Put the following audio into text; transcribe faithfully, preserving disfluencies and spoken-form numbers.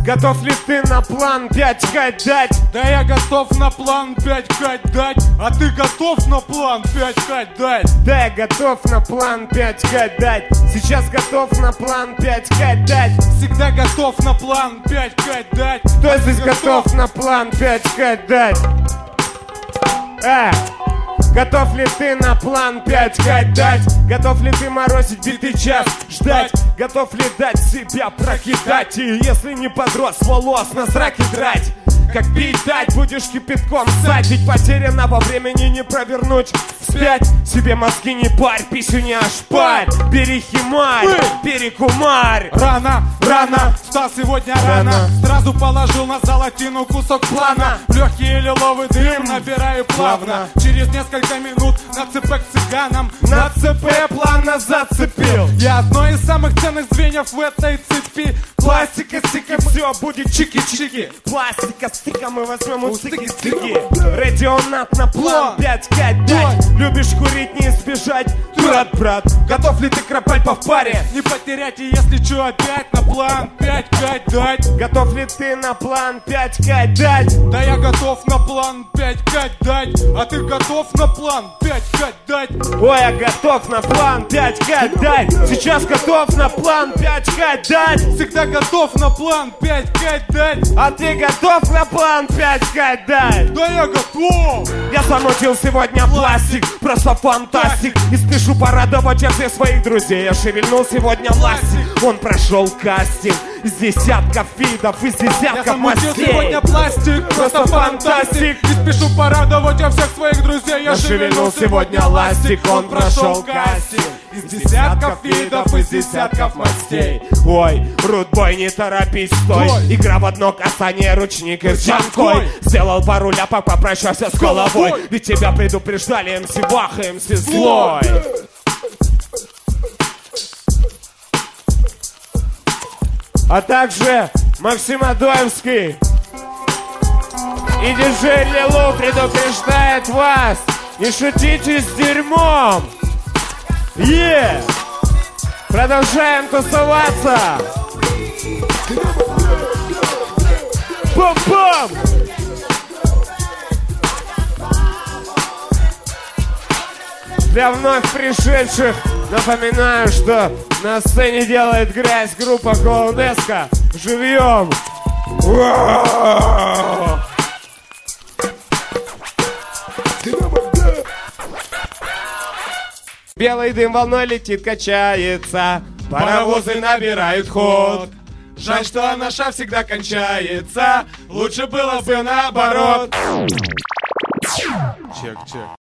Готов ли ты на план пять Кать дать? Да я готов на план пять Кать дать. А ты готов на план пять Кать дать? Да я готов на план пять Кать дать. Сейчас готов на план пять Кать дать. Всегда готов на план пять Кать дать. Кто здесь готов на план пять Кать дать? А, готов ли ты на план пять Кать дать? Готов ли ты морозить битый час ждать? Готов ли дать себя прокидать? И если не подрос, волос на зраке драть? Как пить дать, будешь кипятком ссать. Ведь потерянного времени не провернуть вспять. Себе мозги не парь, писю не ошпарь. Бери химарь, бери кумарь. Рано, рано, встал сегодня рано, рано. Сразу положил на золотину кусок плана. В легкий лиловый дым набираю плавно. Через несколько минут на ЦП к цыганам. На ЦП плавно зацепил. Я одно из самых ценных звеньев в этой цепи. Пластика, стика, все будет чики-чики. Пластика, стика, мы возьмем у стыки-стыки. Радионат на план пять Кать дать. Любишь курить, не избежать, брат, брат. Готов ли ты кропать по паре? Не потерять, и если что, опять на план пять Кать дать. Готов ли ты на план пять Кать дать? Да я готов на план пять Кать дать. А ты готов на план пять Кать дать? Ой, я готов на план пять Кать дать. Сейчас готов на план пять Кать дать. Всегда готов на план пять Кать дать. А ты готов на план пять Кать дать? Да я готов. Я замутил сегодня пластик, просто фантастик. И спешу порадовать я всех своих друзей. Я шевельнул сегодня ластик. Он прошел кастинг из десятков видов, из десятков я мастей. Сегодня пластик, просто, просто фантастик. И спешу порадовать я всех своих друзей. Я, я шевельнул сегодня ластик. Он прошел кастинг из десятков видов, из десятков мастей. Ой, рудбой, не торопись, стой. Ой. Игра в одно касание, ручник и ржанкой. Сделал пару ляпок, попрощался с головой. Ведь тебя предупреждали эм си Ваха, эм си Злой. А также Максим Адоевский и диджей Лилу предупреждает вас: не шутите с дерьмом. Е! Yeah. Продолжаем тусоваться. Бум-бум! Для вновь пришедших напоминаю, что на сцене делает грязь группа Клоунеско. Живьем! Белый дым волной летит, качается. Паровозы набирают ход. Жаль, что наша всегда кончается. Лучше было бы наоборот. Чек, чек.